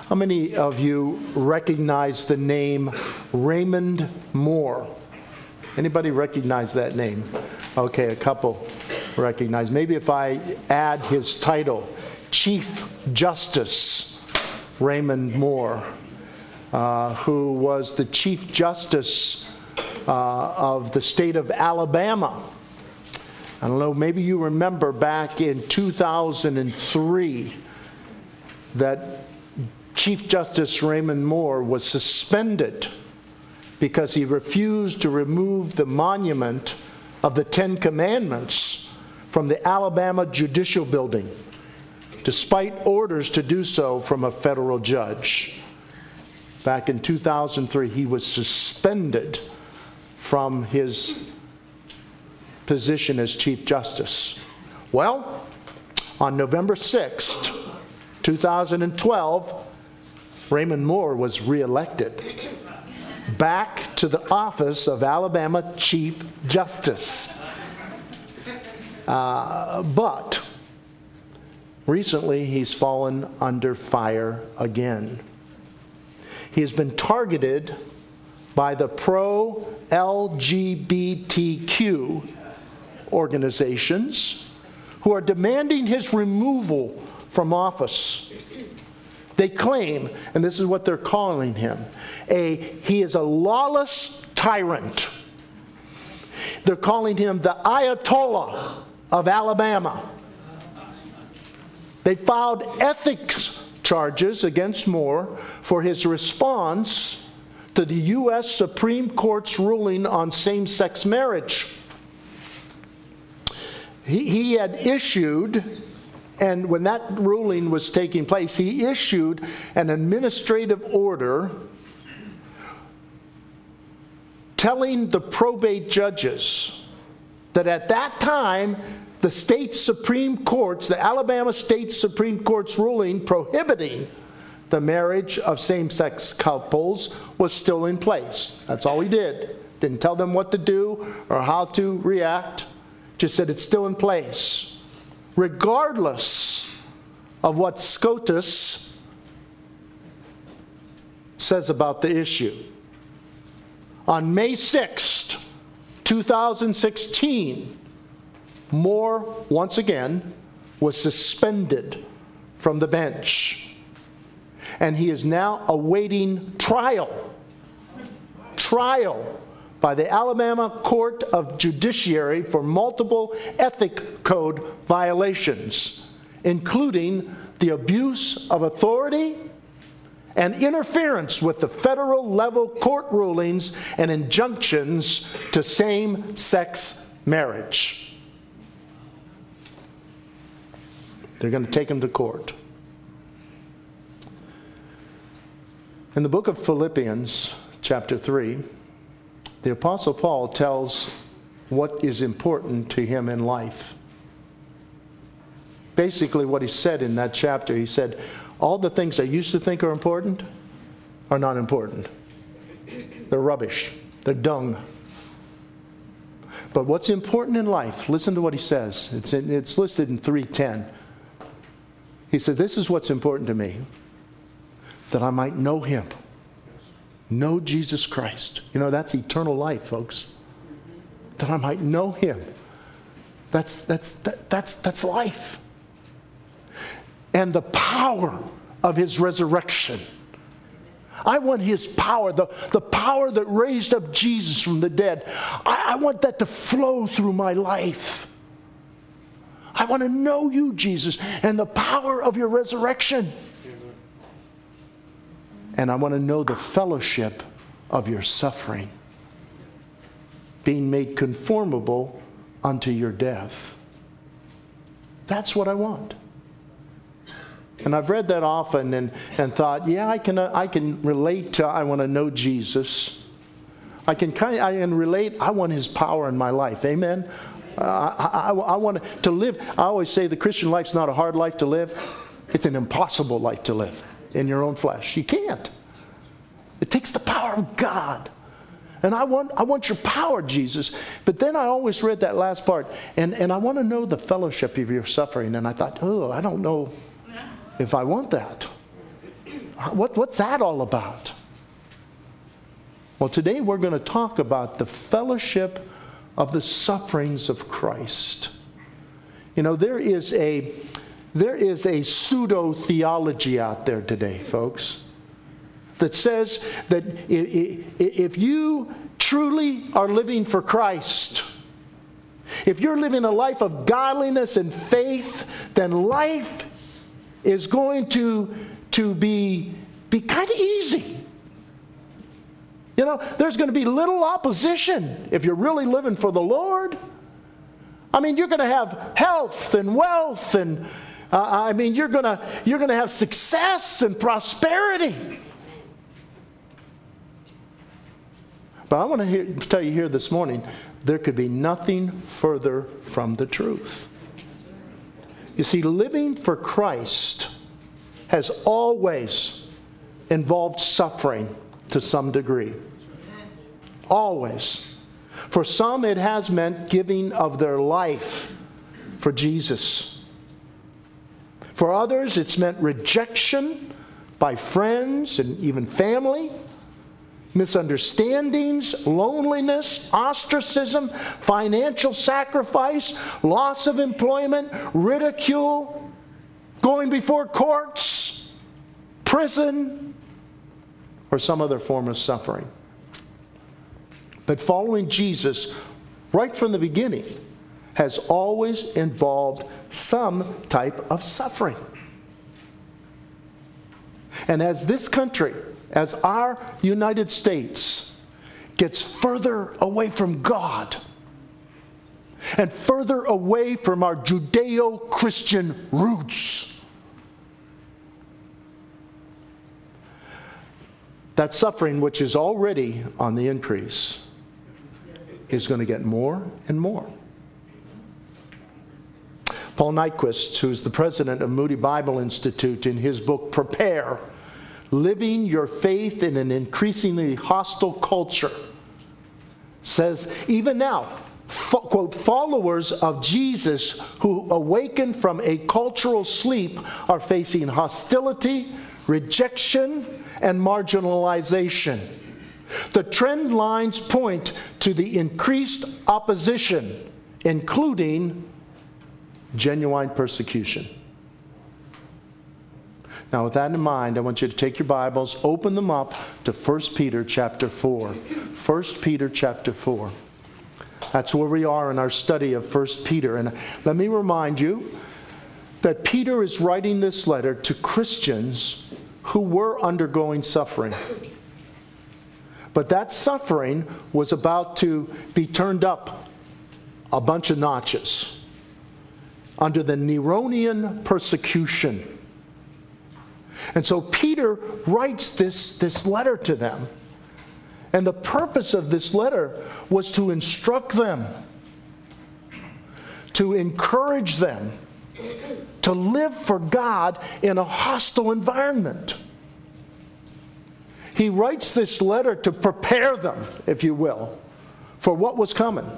How many of you recognize the name Raymond Moore? Anybody recognize that name? Okay, a couple recognize. Maybe if I add his title, Chief Justice Raymond Moore, who was the Chief Justice of the state of Alabama. I don't know, maybe you remember back in 2003 that Chief Justice Raymond Moore was suspended because he refused to remove the monument of the Ten Commandments from the Alabama Judicial Building, despite orders to do so from a federal judge. Back in 2003, he was suspended from his position as Chief Justice. Well, on November 6th, 2012, Raymond Moore was reelected back to the office of Alabama Chief Justice. But recently he's fallen under fire again. He has been targeted by the pro-LGBTQ organizations who are demanding his removal from office. They claim, and this is what they're calling him, he is a lawless tyrant. They're calling him the Ayatollah of Alabama. They filed ethics charges against Moore for his response to the U.S. Supreme Court's ruling on same-sex marriage. He had issued, and when that ruling was taking place, he issued an administrative order telling the probate judges that at that time, the state Supreme Court's, the Alabama State Supreme Court's ruling prohibiting the marriage of same-sex couples was still in place. That's all he did. Didn't tell them what to do or how to react. Just said it's still in place, regardless of what SCOTUS says about the issue. On May 6th, 2016, Moore, once again, was suspended from the bench. And he is now awaiting trial by the Alabama Court of Judiciary for multiple ethic code violations, including the abuse of authority and interference with the federal level court rulings and injunctions to same-sex marriage. They're going to take him to court. In the book of Philippians, chapter 3, the Apostle Paul tells what is important to him in life. Basically, what he said in that chapter, he said, all the things I used to think are important are not important. They're rubbish. They're dung. But what's important in life, listen to what he says. It's listed in 3:10. He said, this is what's important to me, that I might know him, know Jesus Christ. You know, that's eternal life, folks. That I might know him. That's life. And the power of his resurrection. I want his power, the power that raised up Jesus from the dead. I want that to flow through my life. I want to know you, Jesus, and the power of your resurrection. And I want to know the fellowship of your suffering, being made conformable unto your death. That's what I want. And I've read that often and thought, yeah, I can relate to I want to know Jesus. I can relate, I want his power in my life. Amen? I want to live. I always say the Christian life's not a hard life to live. It's an impossible life to live in your own flesh. You can't. It takes the power of God. And I want your power, Jesus. But then I always read that last part. And I want to know the fellowship of your suffering. And I thought, I don't know if I want that. What's that all about? Well, today we're going to talk about the fellowship of the sufferings of Christ. You know, there is a pseudo-theology out there today, folks, that says that if you truly are living for Christ, if you're living a life of godliness and faith, then life is going to be kind of easy. You know, there's going to be little opposition if you're really living for the Lord. I mean, you're going to have health and wealth, and you're going to have success and prosperity. But I want to tell you here this morning, there could be nothing further from the truth. You see, living for Christ has always involved suffering to some degree. Always. For some, it has meant giving of their life for Jesus. For others, it's meant rejection by friends and even family, misunderstandings, loneliness, ostracism, financial sacrifice, loss of employment, ridicule, going before courts, prison, or some other form of suffering. But following Jesus right from the beginning has always involved some type of suffering. And as this country, as our United States gets further away from God and further away from our Judeo-Christian roots, that suffering, which is already on the increase, is going to get more and more. Paul Nyquist, who is the president of Moody Bible Institute, in his book, Prepare, Living Your Faith in an Increasingly Hostile Culture, says, even now, quote, followers of Jesus who awaken from a cultural sleep are facing hostility, rejection, and marginalization. The trend lines point to the increased opposition, including genuine persecution. Now, with that in mind, I want you to take your Bibles, open them up to 1 Peter chapter 4. 1 Peter chapter 4. That's where we are in our study of 1 Peter. And let me remind you that Peter is writing this letter to Christians who were undergoing suffering. But that suffering was about to be turned up a bunch of notches under the Neronian persecution. And so Peter writes this letter to them. And the purpose of this letter was to instruct them, to encourage them, to live for God in a hostile environment. He writes this letter to prepare them, if you will, for what was coming.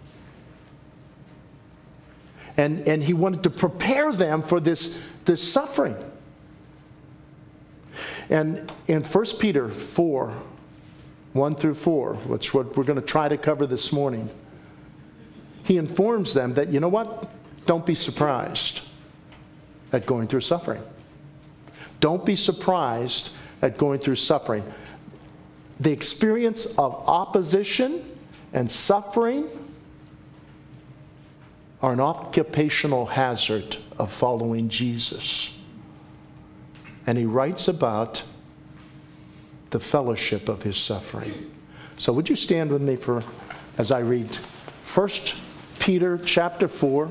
And he wanted to prepare them for this suffering. And in 1 Peter 4, 1 through 4, which is what we're going to try to cover this morning, he informs them that, you know what? Don't be surprised at going through suffering. Don't be surprised at going through suffering. The experience of opposition and suffering are an occupational hazard of following Jesus. And he writes about the fellowship of his suffering. So would you stand with me as I read 1 Peter chapter 4.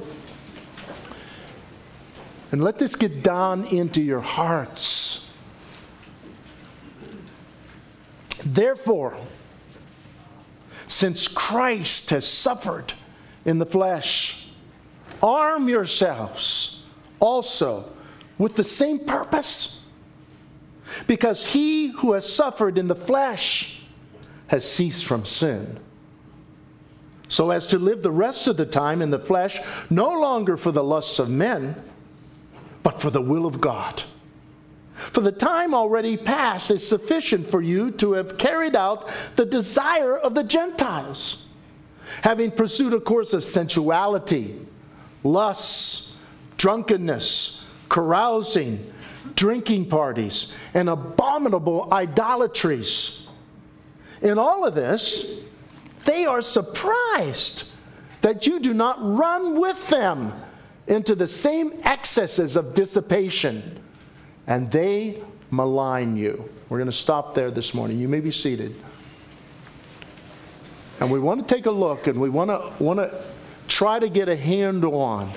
And let this get down into your hearts. Therefore, since Christ has suffered in the flesh, arm yourselves also with the same purpose. Because he who has suffered in the flesh has ceased from sin, so as to live the rest of the time in the flesh, no longer for the lusts of men, but for the will of God. For the time already past is sufficient for you to have carried out the desire of the Gentiles, having pursued a course of sensuality, lusts, drunkenness, carousing, drinking parties, and abominable idolatries. In all of this, they are surprised that you do not run with them into the same excesses of dissipation, and they malign you. We're going to stop there this morning. You may be seated. And we want to take a look, and we want to try to get a handle on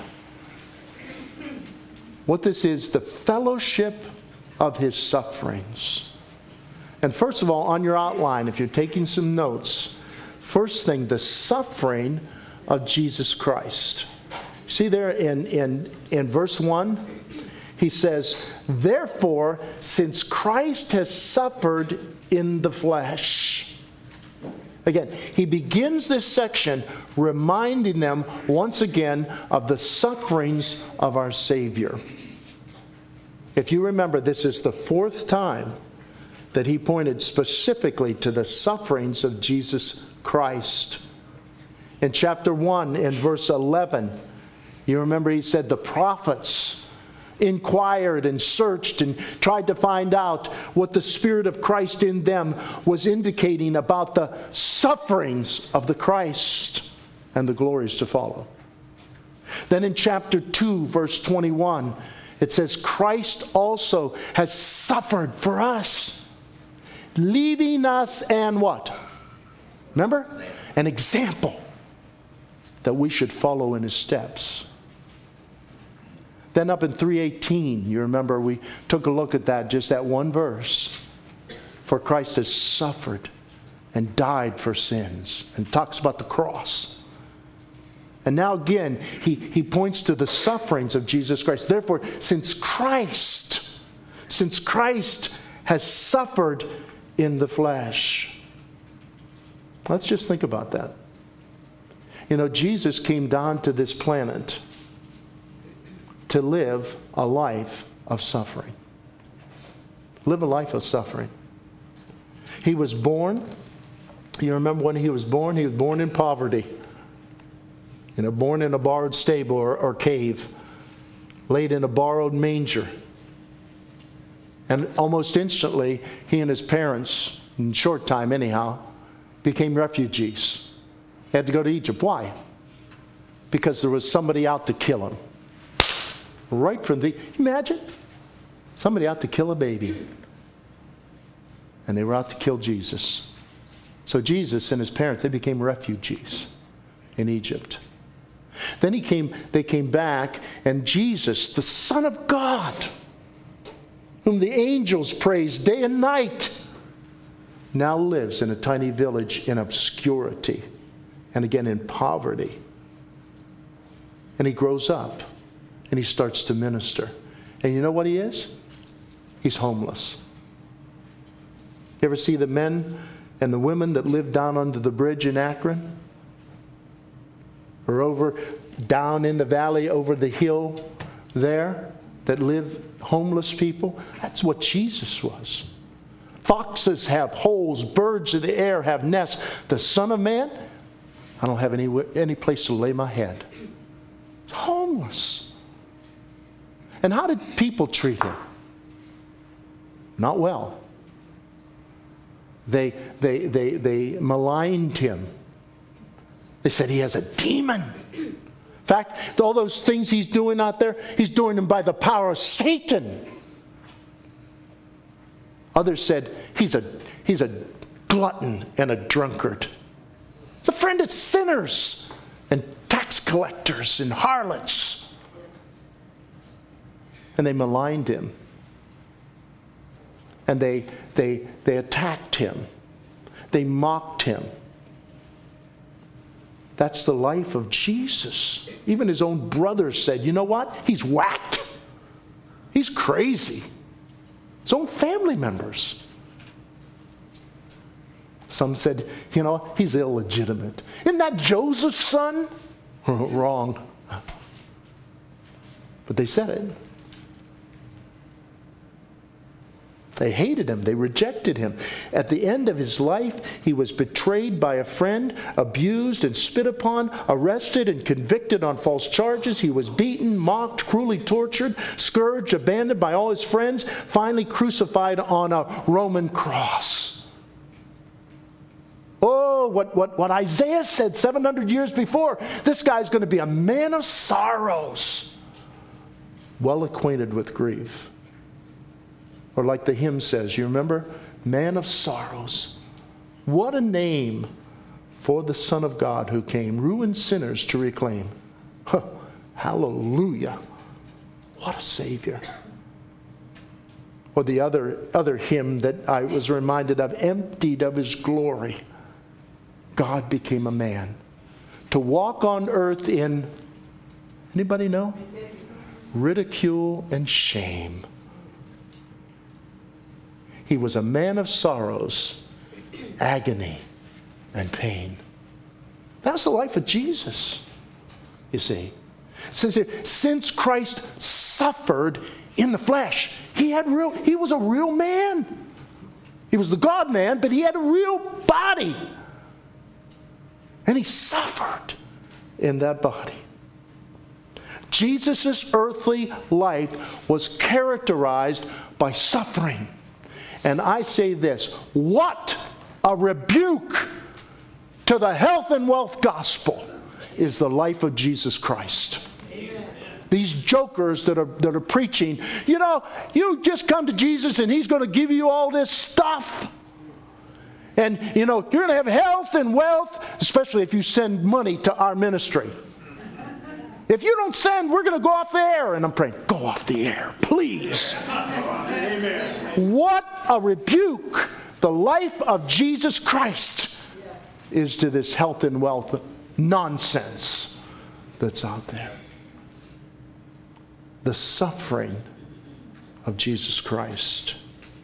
what this is, the fellowship of his sufferings. And first of all, on your outline, if you're taking some notes, first thing, the suffering of Jesus Christ. See there in verse 1, he says, therefore, since Christ has suffered in the flesh. Again, he begins this section reminding them once again of the sufferings of our Savior. If you remember, this is the fourth time that he pointed specifically to the sufferings of Jesus Christ. In chapter 1, in verse 11, you remember he said the prophets inquired and searched and tried to find out what the Spirit of Christ in them was indicating about the sufferings of the Christ and the glories to follow. Then in chapter 2, verse 21, it says, Christ also has suffered for us, leaving us and what? Remember? An example that we should follow in his steps. Then up in 3:18, you remember we took a look at that, just that one verse. For Christ has suffered and died for sins, and talks about the cross. And now again, he points to the sufferings of Jesus Christ. Therefore, since Christ has suffered in the flesh. Let's just think about that. You know, Jesus came down to this planet to live a life of suffering. Live a life of suffering. He was born, you remember when he was born? He was born in poverty. You know, born in a borrowed stable or cave, laid in a borrowed manger. And almost instantly, he and his parents, in a short time anyhow, became refugees. They had to go to Egypt. Why? Because there was somebody out to kill him. Right from the, imagine, somebody out to kill a baby. And they were out to kill Jesus. So Jesus and his parents, they became refugees in Egypt. Then they came back, and Jesus, the Son of God, whom the angels praise day and night, now lives in a tiny village in obscurity, and again in poverty. And he grows up, and he starts to minister. And you know what he is? He's homeless. You ever see the men and the women that live down under the bridge in Akron? Or over down in the valley over the hill there that live homeless people? That's what Jesus was. Foxes have holes, birds of the air have nests. The Son of Man, I don't have any place to lay my head. Homeless. And how did people treat him? Not well. They maligned him. They said he has a demon. In fact, all those things he's doing out there, he's doing them by the power of Satan. Others said he's a glutton and a drunkard. He's a friend of sinners and tax collectors and harlots. And they maligned him. And they attacked him. They mocked him. That's the life of Jesus. Even his own brothers said, you know what? He's whacked. He's crazy. His own family members. Some said, you know, he's illegitimate. Isn't that Joseph's son? Wrong. But they said it. They hated him. They rejected him. At the end of his life, he was betrayed by a friend, abused and spit upon, arrested and convicted on false charges. He was beaten, mocked, cruelly tortured, scourged, abandoned by all his friends, finally crucified on a Roman cross. Oh, what Isaiah said 700 years before. This guy's going to be a man of sorrows, well acquainted with grief. Or like the hymn says, you remember? Man of sorrows. What a name for the Son of God who came, ruined sinners to reclaim. Hallelujah. What a Savior. Or the other hymn that I was reminded of, emptied of his glory, God became a man to walk on earth in, anybody know? Ridicule and shame. He was a man of sorrows, agony, and pain. That's the life of Jesus, you see. It says here, since Christ suffered in the flesh, he was a real man. He was the God-man, but he had a real body. And he suffered in that body. Jesus' earthly life was characterized by suffering. And I say this, what a rebuke to the health and wealth gospel is the life of Jesus Christ. Amen. These jokers that are preaching, you just come to Jesus and he's going to give you all this stuff. And, you're going to have health and wealth, especially if you send money to our ministry. If you don't send, we're going to go off the air. And I'm praying, go off the air, please. Amen. What a rebuke the life of Jesus Christ is to this health and wealth nonsense that's out there. The suffering of Jesus Christ.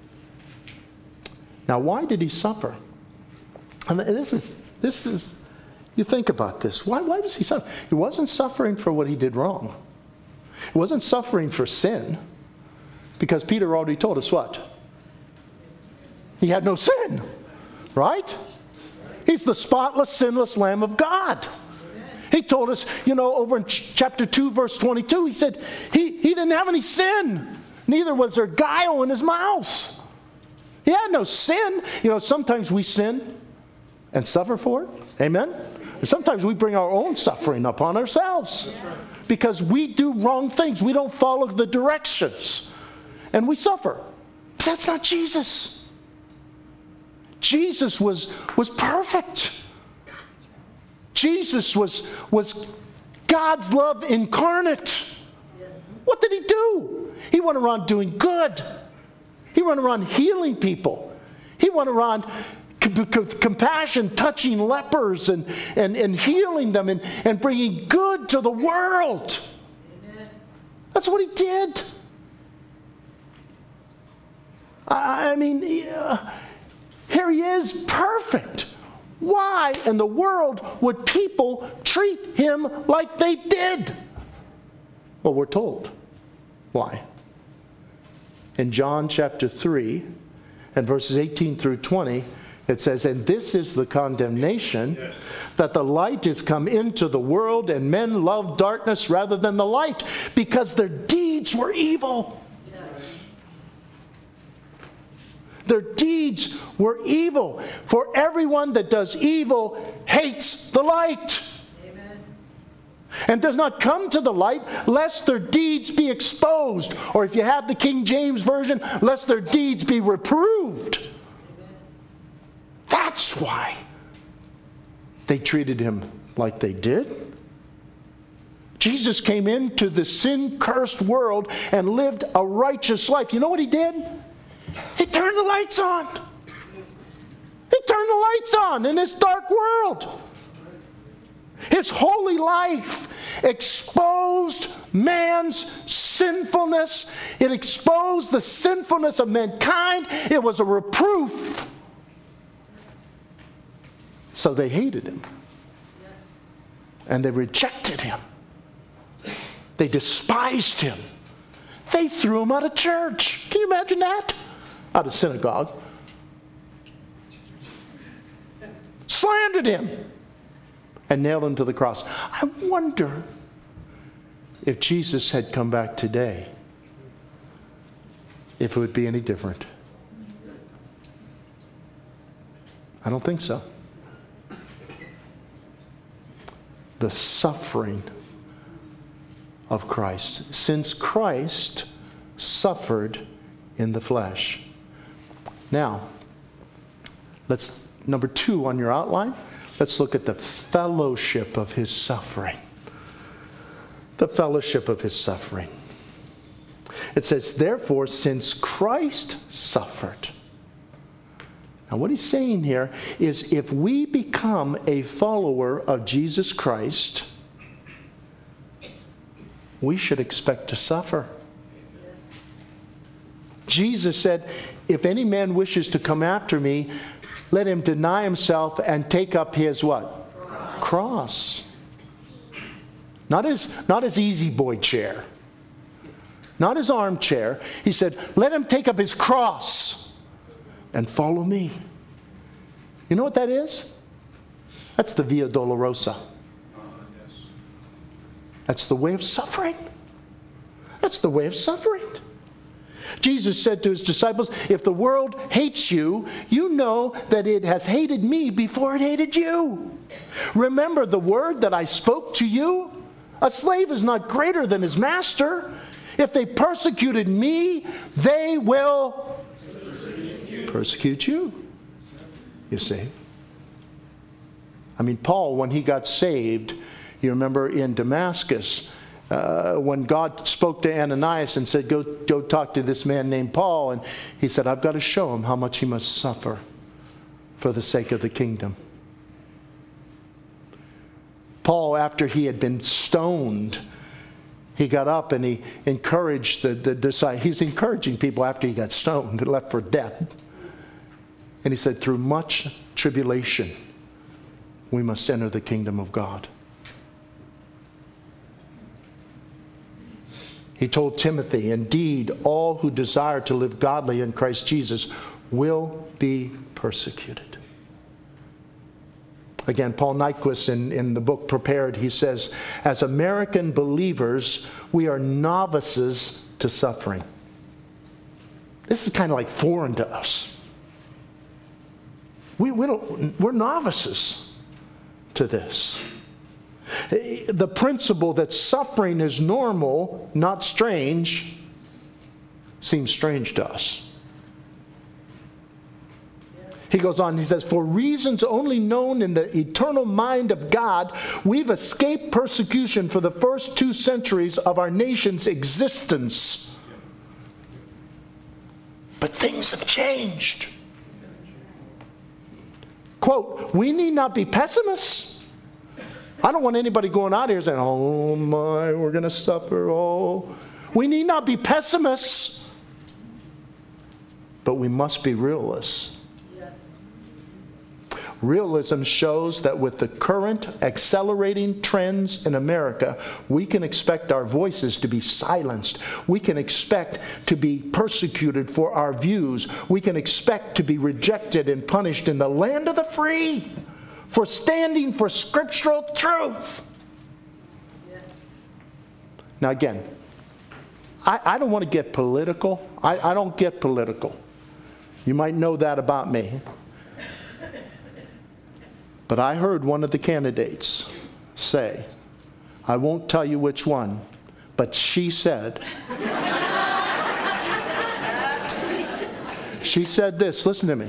Now, why did he suffer? And this is. You think about this. Why was he suffering? He wasn't suffering for what he did wrong. He wasn't suffering for sin. Because Peter already told us what? He had no sin. Right? He's the spotless, sinless Lamb of God. He told us, over in chapter 2, verse 22, he said he didn't have any sin. Neither was there guile in his mouth. He had no sin. Sometimes we sin and suffer for it. Amen? And sometimes we bring our own suffering upon ourselves because we do wrong things. We don't follow the directions. And we suffer. But that's not Jesus. Jesus was perfect. Jesus was God's love incarnate. What did he do? He went around doing good. He went around healing people. He went around compassion, touching lepers and healing them and bringing good to the world. Amen. That's what he did. Here he is, perfect. Why in the world would people treat him like they did? Well, we're told why. In John chapter 3 and verses 18 through 20, it says, and this is the condemnation, that the light is come into the world, and men love darkness rather than the light, because their deeds were evil. Their deeds were evil. For everyone that does evil hates the light. Amen. And does not come to the light, lest their deeds be exposed. Or if you have the King James Version, lest their deeds be reproved. That's why they treated him like they did. Jesus came into the sin-cursed world and lived a righteous life. You know what he did? He turned the lights on. He turned the lights on in this dark world. His holy life exposed man's sinfulness. It exposed the sinfulness of mankind. It was a reproof. So they hated him. And they rejected him. They despised him. They threw him out of church. Can you imagine that? out of synagogue, slandered him, and nailed him to the cross. I wonder if Jesus had come back today, if it would be any different. I don't think so. The suffering of Christ. Since Christ suffered in the flesh. Now, number 2 on your outline, let's look at the fellowship of his suffering. The fellowship of his suffering. It says, therefore, since Christ suffered. Now, what he's saying here is if we become a follower of Jesus Christ, we should expect to suffer. Jesus said, if any man wishes to come after me, let him deny himself and take up his what? Cross. Not his easy boy chair. Not his armchair. He said, let him take up his cross and follow me. You know what that is? That's the Via Dolorosa. That's the way of suffering. That's the way of suffering. Jesus said to his disciples, if the world hates you, you know that it has hated me before it hated you. Remember the word that I spoke to you? A slave is not greater than his master. If they persecuted me, they will persecute you. You see? I mean, Paul, when he got saved, you remember in Damascus, when God spoke to Ananias and said, go talk to this man named Paul. And he said, I've got to show him how much he must suffer for the sake of the kingdom. Paul, after he had been stoned, he got up and he encouraged the disciples. He's encouraging people after he got stoned and left for death. And he said, through much tribulation, we must enter the kingdom of God. He told Timothy, indeed, all who desire to live godly in Christ Jesus will be persecuted. Again, Paul Nyquist in the book Prepared, he says, as American believers, we are novices to suffering. This is kind of like foreign to us. We're novices to this. The principle that suffering is normal, not strange, seems strange to us. He goes on, he says, for reasons only known in the eternal mind of God, we've escaped persecution for the first 2 centuries of our nation's existence. But things have changed. Quote, we need not be pessimists. I don't want anybody going out here saying, oh my, we're going to suffer. Oh, we need not be pessimists. But we must be realists. Realism shows that with the current accelerating trends in America, we can expect our voices to be silenced. We can expect to be persecuted for our views. We can expect to be rejected and punished in the land of the free for standing for scriptural truth. Now again, I don't want to get political. I don't get political. You might know that about me. But I heard one of the candidates say, I won't tell you which one, but she said, she said this, listen to me.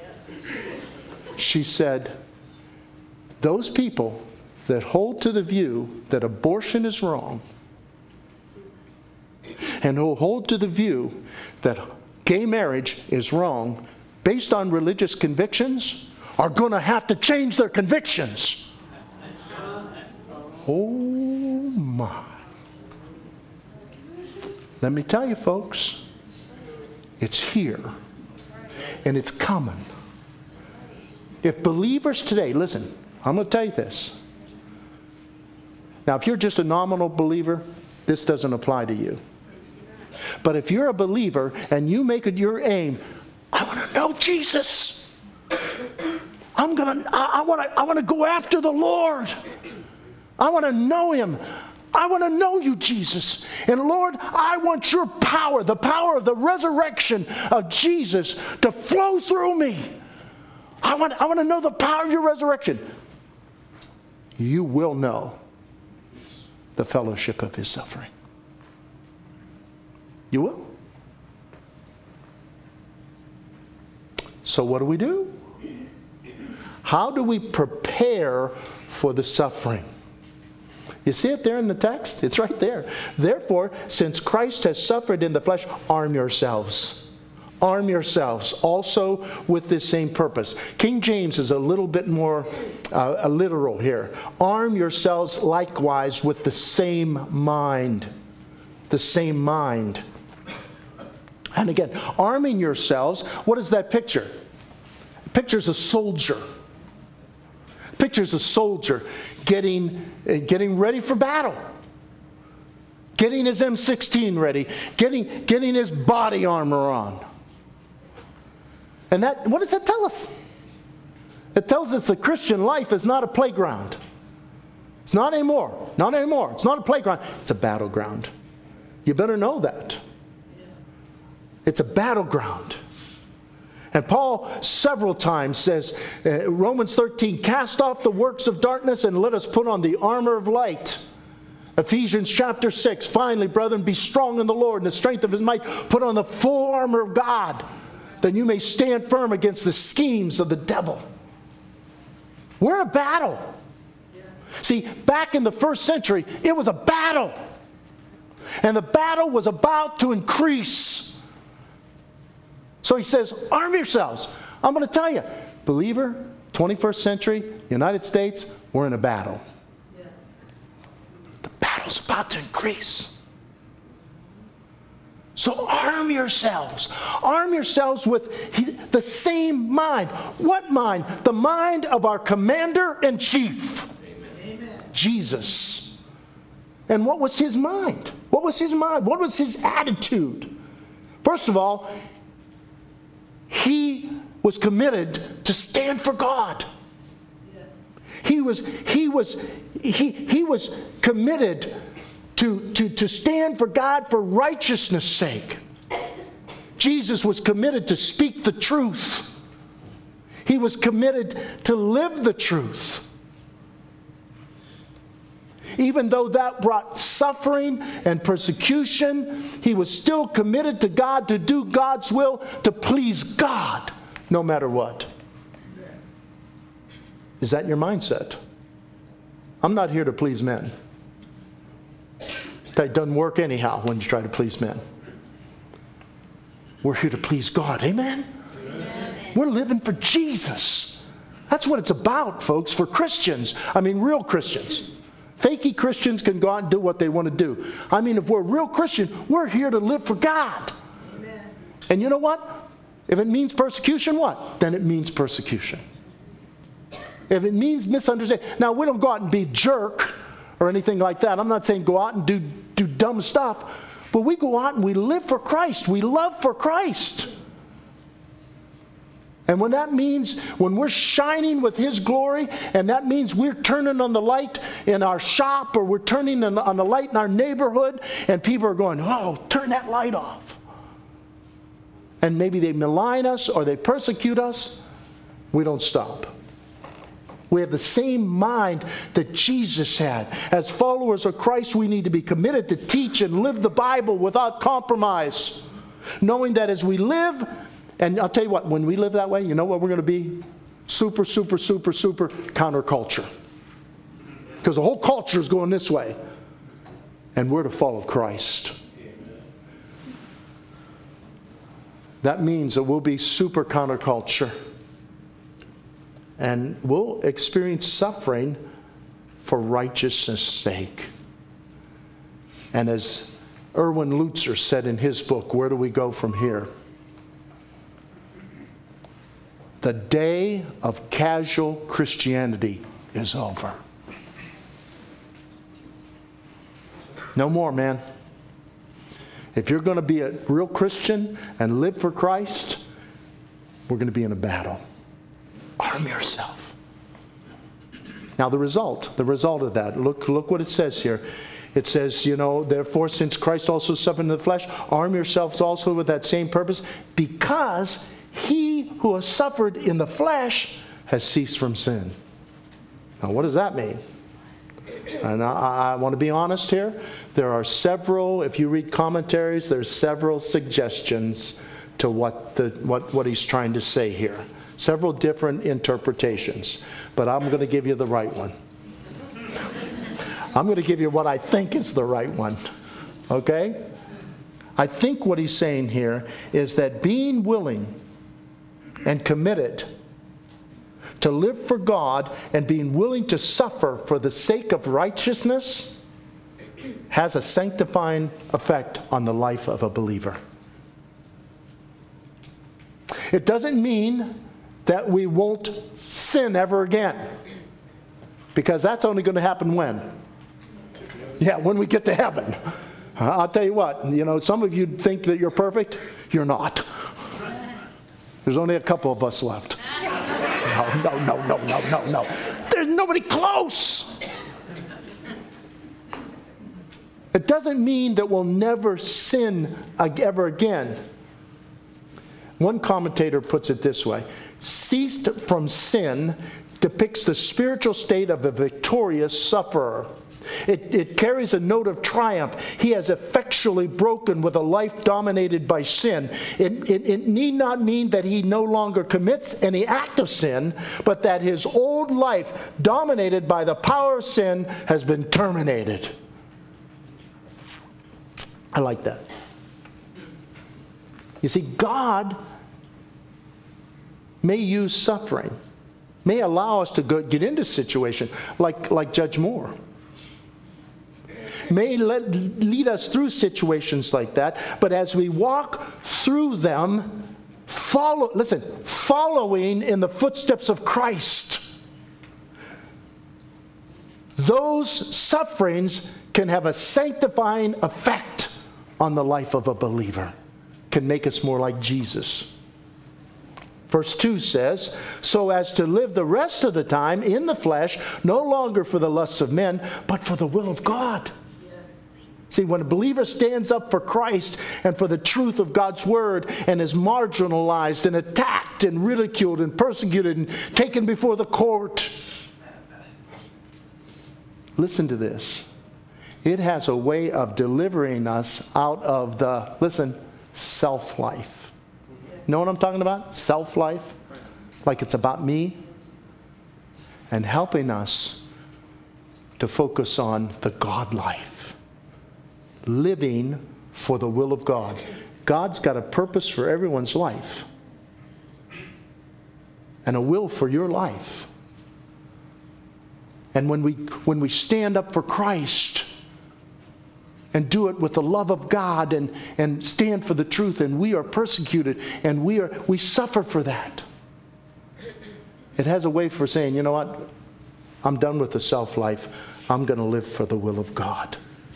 She said, those people that hold to the view that abortion is wrong and who hold to the view that gay marriage is wrong based on religious convictions are going to have to change their convictions. Oh my. Let me tell you folks, it's here and it's coming. If believers today, listen, I'm going to tell you this. Now if you're just a nominal believer, this doesn't apply to you. But if you're a believer and you make it your aim, I want to know Jesus. I want to go after the Lord. I want to know him. I want to know you, Jesus. And Lord, I want your power, the power of the resurrection of Jesus to flow through me. I want to know the power of your resurrection. You will know the fellowship of his suffering. You will. So what do? How do we prepare for the suffering? You see it there in the text? It's right there. Therefore, since Christ has suffered in the flesh, arm yourselves. Arm yourselves also with this same purpose. King James is a little bit more literal here. Arm yourselves likewise with the same mind. The same mind. And again, arming yourselves, what is that picture? It pictures a soldier. It pictures a soldier getting ready for battle. Getting his M16 ready. Getting his body armor on. And what does that tell us? It tells us the Christian life is not a playground. It's not anymore. Not anymore. It's not a playground. It's a battleground. You better know that. It's a battleground. And Paul several times says, Romans 13, cast off the works of darkness and let us put on the armor of light. Ephesians chapter 6, finally, brethren, be strong in the Lord and the strength of his might. Put on the full armor of God, that you may stand firm against the schemes of the devil. We're in a battle. See, back in the first century, it was a battle. And the battle was about to increase. So he says, arm yourselves. I'm going to tell you, believer, 21st century, United States, we're in a battle. Yeah. The battle's about to increase. So arm yourselves. Arm yourselves with the same mind. What mind? The mind of our commander-in-chief, Amen. Jesus. And what was his mind? What was his mind? What was his attitude? First of all, he was committed to stand for God. He was committed to stand for God for righteousness' sake. Jesus was committed to speak the truth. He was committed to live the truth. Even though that brought suffering and persecution, he was still committed to God, to do God's will, to please God, no matter what. Is that your mindset? I'm not here to please men. That doesn't work anyhow when you try to please men. We're here to please God. Amen? Amen. We're living for Jesus. That's what it's about, folks, for Christians. I mean, real Christians. Fakey Christians can go out and do what they want to do. I mean, if we're a real Christian, we're here to live for God. Amen. And you know what? If it means persecution, what? Then it means persecution. If it means misunderstanding. Now, we don't go out and be a jerk or anything like that. I'm not saying go out and do dumb stuff. But we go out and we live for Christ. We love for Christ. And when that means, when we're shining with his glory, and that means we're turning on the light in our shop, or we're turning on the light in our neighborhood, and people are going, oh, turn that light off. And maybe they malign us or they persecute us, we don't stop. We have the same mind that Jesus had. As followers of Christ, we need to be committed to teach and live the Bible without compromise, knowing that as we live, and I'll tell you what, when we live that way, you know what we're going to be? Super counterculture. Because the whole culture is going this way. And we're to follow Christ. That means that we'll be super counterculture. And we'll experience suffering for righteousness' sake. And as Erwin Lutzer said in his book, Where Do We Go From Here? The day of casual Christianity is over. No more, man. If you're going to be a real Christian and live for Christ, we're going to be in a battle. Arm yourself. Now the result of that, look what it says here. It says, therefore, since Christ also suffered in the flesh, arm yourselves also with that same purpose, because he who has suffered in the flesh has ceased from sin. Now, what does that mean? And I want to be honest here. There are several, if you read commentaries, there's several suggestions to what he's trying to say here. Several different interpretations. But I'm going to give you the right one. I'm going to give you what I think is the right one. Okay? I think what he's saying here is that being willing and committed to live for God and being willing to suffer for the sake of righteousness has a sanctifying effect on the life of a believer. It doesn't mean that we won't sin ever again, because that's only going to happen when? Yeah, when we get to heaven. I'll tell you what, some of you think that you're perfect. You're not. There's only a couple of us left. No. There's nobody close. It doesn't mean that we'll never sin ever again. One commentator puts it this way: ceased from sin depicts the spiritual state of a victorious sufferer. It carries a note of triumph. He has effectually broken with a life dominated by sin. It need not mean that he no longer commits any act of sin, but that his old life, dominated by the power of sin, has been terminated. I like that. You see, God may use suffering, may allow us to get into situations like Judge Moore. May lead us through situations like that, but as we walk through them, following in the footsteps of Christ, those sufferings can have a sanctifying effect on the life of a believer, can make us more like Jesus. Verse 2 says, so as to live the rest of the time in the flesh, no longer for the lusts of men, but for the will of God. See, when a believer stands up for Christ and for the truth of God's word and is marginalized and attacked and ridiculed and persecuted and taken before the court, listen to this. It has a way of delivering us out of the, self-life. Know what I'm talking about? Self-life. Like it's about me. And helping us to focus on the God life. Living for the will of God. God's got a purpose for everyone's life. And a will for your life. And when we stand up for Christ and do it with the love of God and stand for the truth, and we are persecuted and we suffer for that, it has a way for saying, you know what? I'm done with the self-life. I'm going to live for the will of God.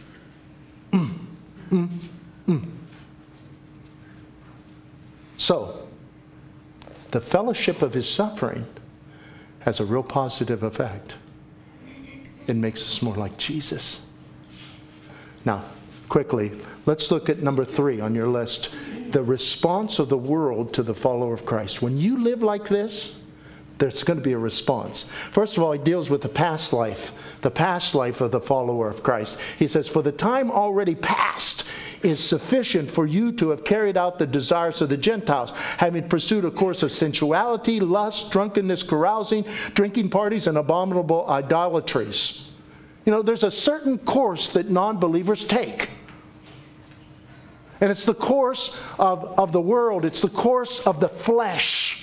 So, the fellowship of his suffering has a real positive effect. It makes us more like Jesus. Now, quickly, let's look at number 3 on your list. The response of the world to the follower of Christ. When you live like this, there's going to be a response. First of all, he deals with the past life of the follower of Christ. He says, for the time already past is sufficient for you to have carried out the desires of the Gentiles, having pursued a course of sensuality, lust, drunkenness, carousing, drinking parties, and abominable idolatries. There's a certain course that non-believers take. And it's the course of the world. It's the course of the flesh.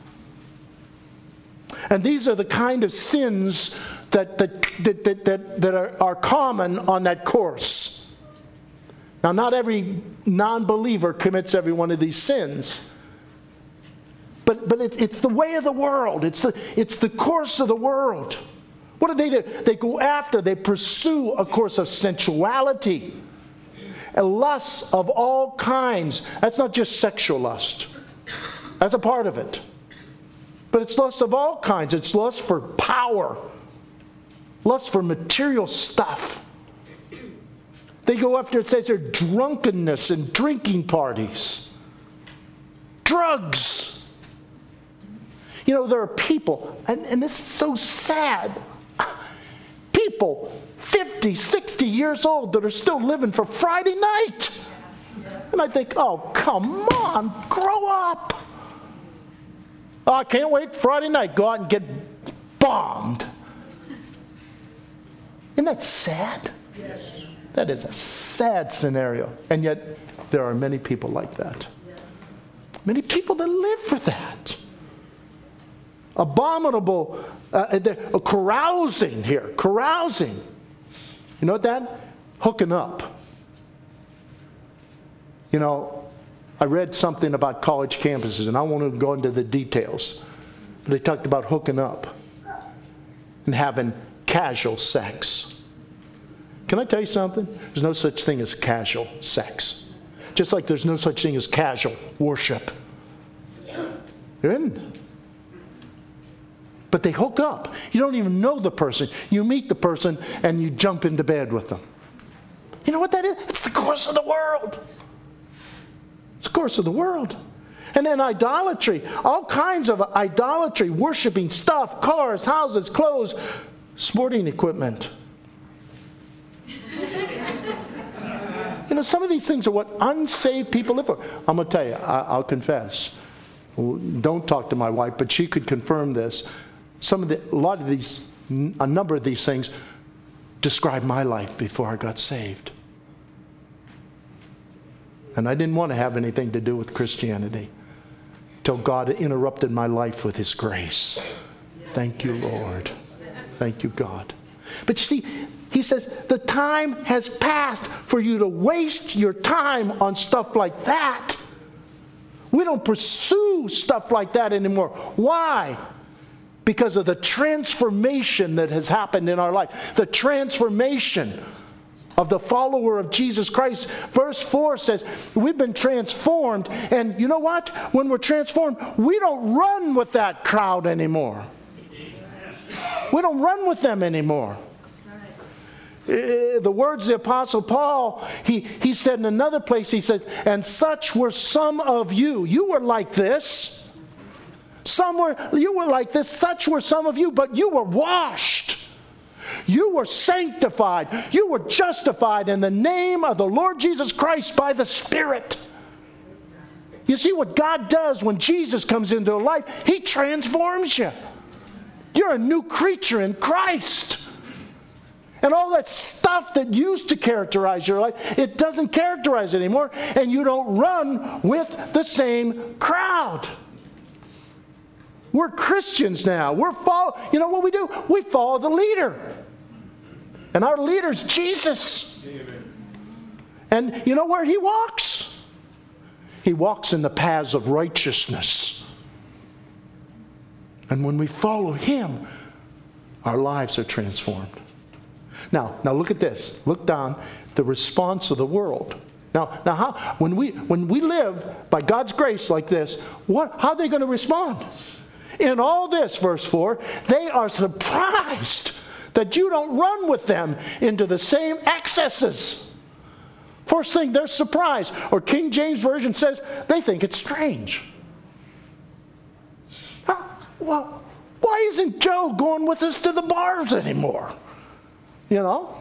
And these are the kind of sins that are common on that course. Now, not every non-believer commits every one of these sins. But it's the way of the world. It's the course of the world. What do? They go after, they pursue a course of sensuality. And lusts of all kinds. That's not just sexual lust. That's a part of it. But it's lust of all kinds. It's lust for power, lust for material stuff. They go after, it says, their drunkenness and drinking parties, drugs. You know, there are people, and this is so sad, people 50, 60 years old that are still living for Friday night. And I think, oh, come on, grow up. Oh, I can't wait Friday night, go out and get bombed. Isn't that sad? Yes. That is a sad scenario. And yet, there are many people like that. Many people that live for that. Abominable, carousing here. Carousing. You know what that? Hooking up. You know, I read something about college campuses, and I won't even go into the details. But they talked about hooking up and having casual sex. Can I tell you something? There's no such thing as casual sex. Just like there's no such thing as casual worship. There isn't. But they hook up. You don't even know the person. You meet the person and you jump into bed with them. You know what that is? It's the course of the world. It's the course of the world. And then idolatry. All kinds of idolatry. Worshiping stuff, cars, houses, clothes, sporting equipment. You know, some of these things are what unsaved people live for. I'm going to tell you, I'll confess. Don't talk to my wife, but she could confirm this. A number of these things describe my life before I got saved. And I didn't want to have anything to do with Christianity till God interrupted my life with His grace. Thank you, Lord. Thank you, God. But you see, He says, the time has passed for you to waste your time on stuff like that. We don't pursue stuff like that anymore. Why? Because of the transformation that has happened in our life. The transformation of the follower of Jesus Christ. Verse 4 says, we've been transformed. And you know what? When we're transformed, we don't run with that crowd anymore. We don't run with them anymore. The words of the Apostle Paul, he said in another place, he said, and such were some of you. You were like this. You were like this. Such were some of you, but you were washed. You were sanctified. You were justified in the name of the Lord Jesus Christ by the Spirit. You see what God does when Jesus comes into your life? He transforms you. You're a new creature in Christ. And all that stuff that used to characterize your life, it doesn't characterize it anymore. And you don't run with the same crowd. We're Christians now. You know what we do? We follow the leader. And our leader's Jesus. Amen. And you know where He walks? He walks in the paths of righteousness. And when we follow Him, our lives are transformed. Now look at this. Look down. The response of the world. Now how, when we live by God's grace like this, how are they going to respond? In all this, verse 4, they are surprised that you don't run with them into the same excesses. First thing, they're surprised. Or King James Version says they think it's strange. Well, why isn't Joe going with us to the bars anymore? You know?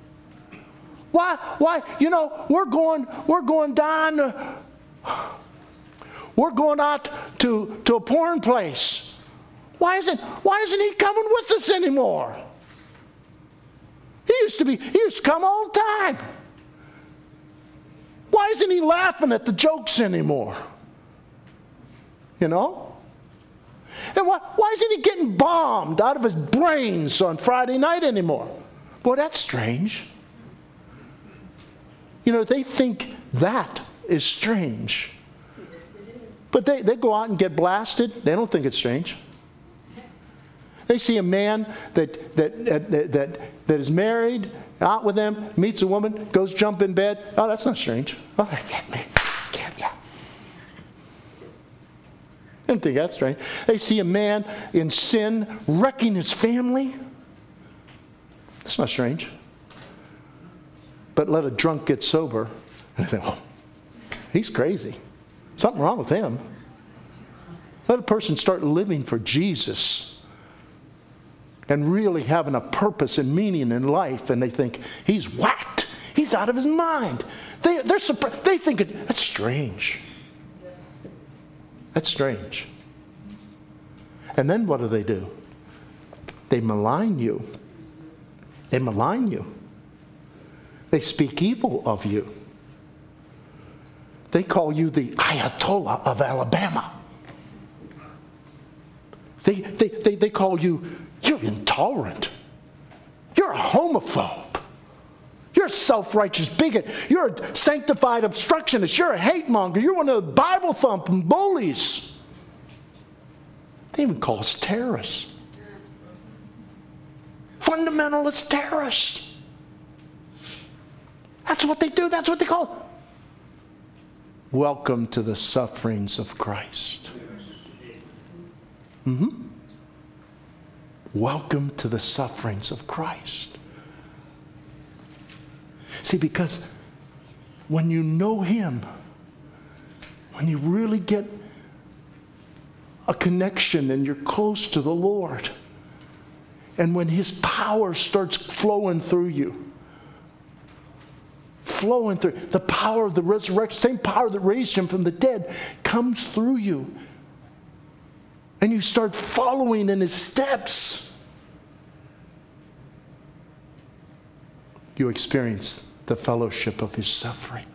Why? You know, we're going down. We're going out to a porn place. Why isn't he coming with us anymore? He used to come all the time. Why isn't he laughing at the jokes anymore? You know? And why isn't he getting bombed out of his brains on Friday night anymore? Boy, that's strange. You know, they think that is strange. But they go out and get blasted. They don't think it's strange. They see a man that is married, out with them, meets a woman, goes jump in bed. Oh, that's not strange. Oh, get me. Didn't think that's strange. They see a man in sin wrecking his family. That's not strange. But let a drunk get sober, and they think, oh, he's crazy. Something wrong with him. Let a person start living for Jesus and really having a purpose and meaning in life, and they think, he's whacked. He's out of his mind. They're surprised. They think that's strange. That's strange. And then what do? They malign you. They malign you. They speak evil of you. They call you the Ayatollah of Alabama. They call you, you're intolerant. You're a homophobe. You're a self-righteous bigot. You're a sanctified obstructionist. You're a hate monger. You're one of the Bible thumping bullies. They even call us terrorists. Fundamentalist terrorists. That's what they do. That's what they call it. Welcome to the sufferings of Christ. Welcome to the sufferings of Christ. See, because when you know Him, when you really get a connection and you're close to the Lord, and when His power starts flowing through you, the power of the resurrection, same power that raised Him from the dead, comes through you. And you start following in His steps. You experience the fellowship of His suffering.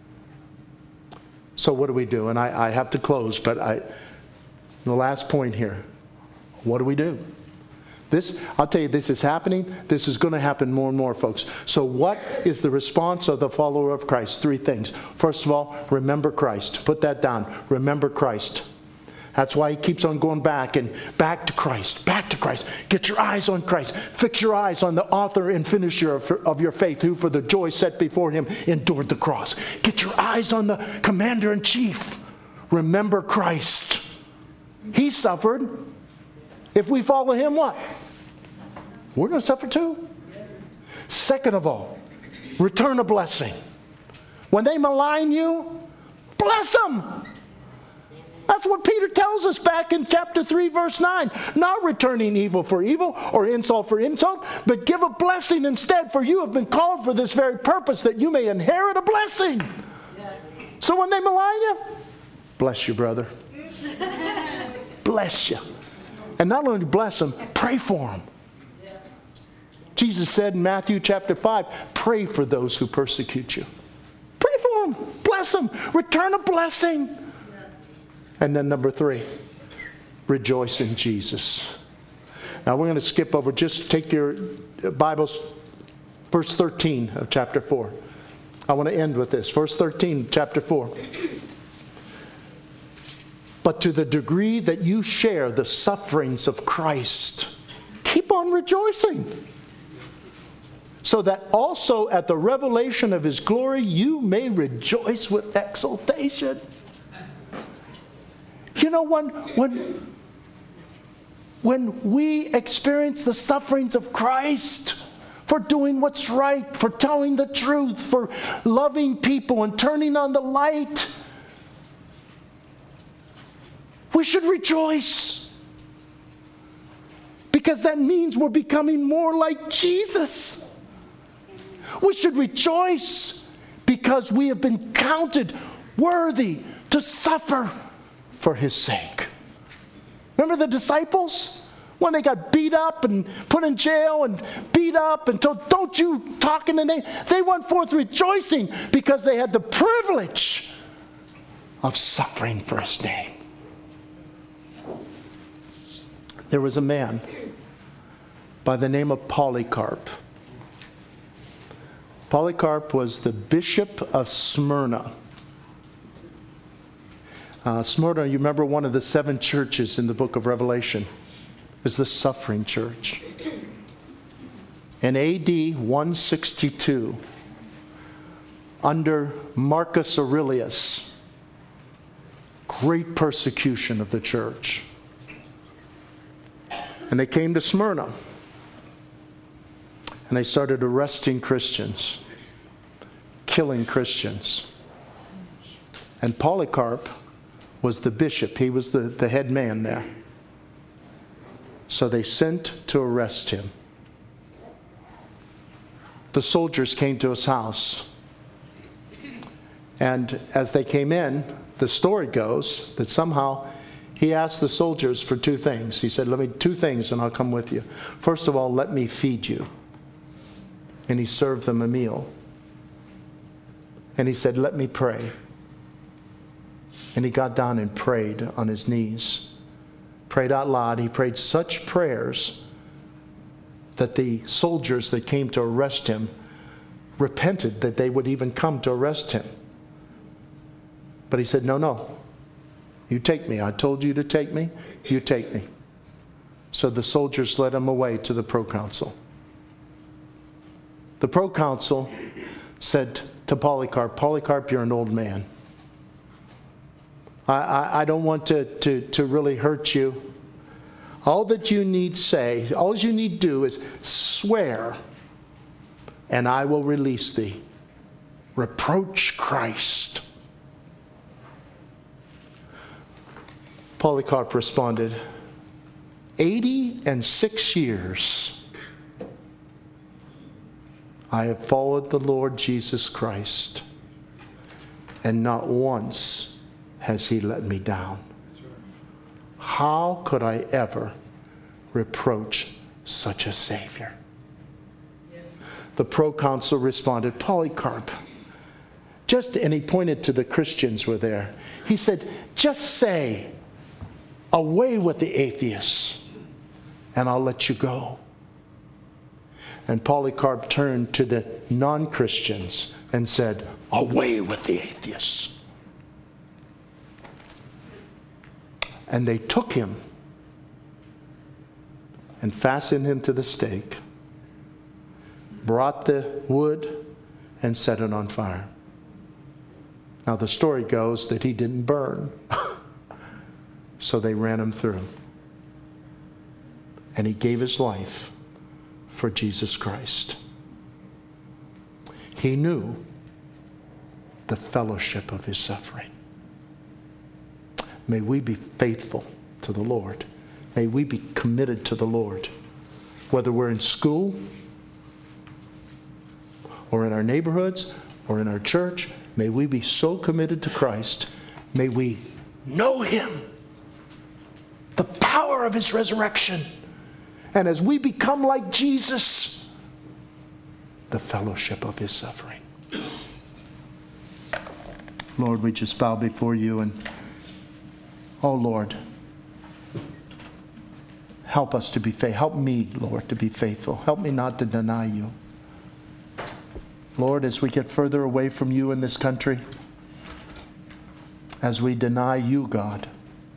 So what do we do? And I have to close, but the last point here. What do we do? I'll tell you, this is happening. This is going to happen more and more, folks. So what is the response of the follower of Christ? 3 things. First of all, remember Christ. Put that down. Remember Christ. That's why he keeps on going back and back to Christ, back to Christ. Get your eyes on Christ. Fix your eyes on the author and finisher of your faith, who for the joy set before him endured the cross. Get your eyes on the commander-in-chief. Remember Christ. He suffered. If we follow him, what? We're going to suffer too. Second of all, return a blessing. When they malign you, bless them. That's what Peter tells us back in chapter 3, verse 9. Not returning evil for evil or insult for insult, but give a blessing instead, for you have been called for this very purpose, that you may inherit a blessing. So when they malign you, bless you, brother. Bless you. And not only bless them, pray for them. Jesus said in Matthew chapter 5, pray for those who persecute you. Pray for them. Bless them. Return a blessing. And then number 3, rejoice in Jesus. Now we're going to skip over, just take your Bibles, verse 13 of chapter 4. I want to end with this. Verse 13, chapter 4. But to the degree that you share the sufferings of Christ, keep on rejoicing, so that also at the revelation of his glory you may rejoice with exultation. You know, when we experience the sufferings of Christ for doing what's right, for telling the truth, for loving people and turning on the light, we should rejoice. Because that means we're becoming more like Jesus. We should rejoice because we have been counted worthy to suffer for his sake. Remember the disciples? When they got beat up and put in jail and beat up and told, don't you talk in the name. They went forth rejoicing because they had the privilege of suffering for his name. There was a man by the name of Polycarp. Polycarp was the bishop of Smyrna. Smyrna, you remember, one of the 7 churches in the book of Revelation is the suffering church. In AD 162, under Marcus Aurelius, great persecution of the church. And they came to Smyrna. And they started arresting Christians, killing Christians. And Polycarp was the bishop. He was the head man there. So they sent to arrest him. The soldiers came to his house. And as they came in, the story goes that somehow he asked the soldiers for two things. He said, two things and I'll come with you. First of all, let me feed you. And he served them a meal. And he said, let me pray. And he got down and prayed on his knees. Prayed out loud. He prayed such prayers that the soldiers that came to arrest him repented that they would even come to arrest him. But he said, no, you take me. I told you to take me. You take me. So the soldiers led him away to the proconsul. The proconsul said to Polycarp, Polycarp, you're an old man. I don't want to really hurt you. All that you need say, all you need do is swear, and I will release thee. Reproach Christ. Polycarp responded, 86 years I have followed the Lord Jesus Christ, and not once has he let me down. How could I ever reproach such a Savior? The proconsul responded, Polycarp, and he pointed to the Christians who were there. He said, just say, away with the atheists, and I'll let you go. And Polycarp turned to the non-Christians and said, away with the atheists. And they took him and fastened him to the stake, brought the wood, and set it on fire. Now the story goes that he didn't burn. So they ran him through. And he gave his life for Jesus Christ. He knew the fellowship of his suffering. May we be faithful to the Lord. May we be committed to the Lord. Whether we're in school, or in our neighborhoods, or in our church, may we be so committed to Christ. May we know him, the power of his resurrection. And as we become like Jesus, the fellowship of his suffering. Lord, we just bow before you and, oh Lord, help us to be faithful. Help me, Lord, to be faithful. Help me not to deny you. Lord, as we get further away from you in this country, as we deny you, God,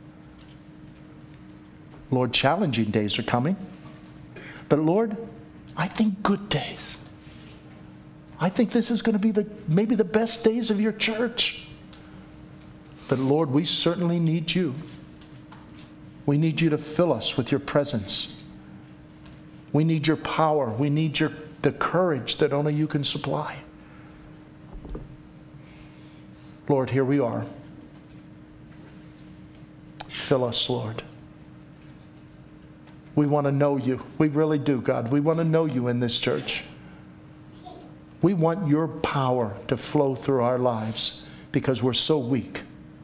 Lord, challenging days are coming. But Lord, I think good days. I think this is going to be maybe the best days of your church. But Lord, we certainly need you. We need you to fill us with your presence. We need your power. We need the courage that only you can supply. Lord, here we are. Fill us, Lord. We want to know you. We really do, God. We want to know you in this church. We want your power to flow through our lives because we're so weak.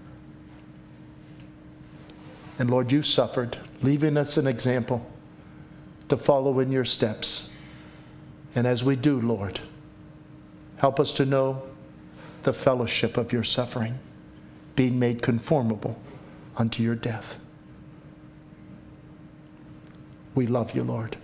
And Lord, you suffered, leaving us an example to follow in your steps. And as we do, Lord, help us to know the fellowship of your suffering, being made conformable unto your death. We love you, Lord.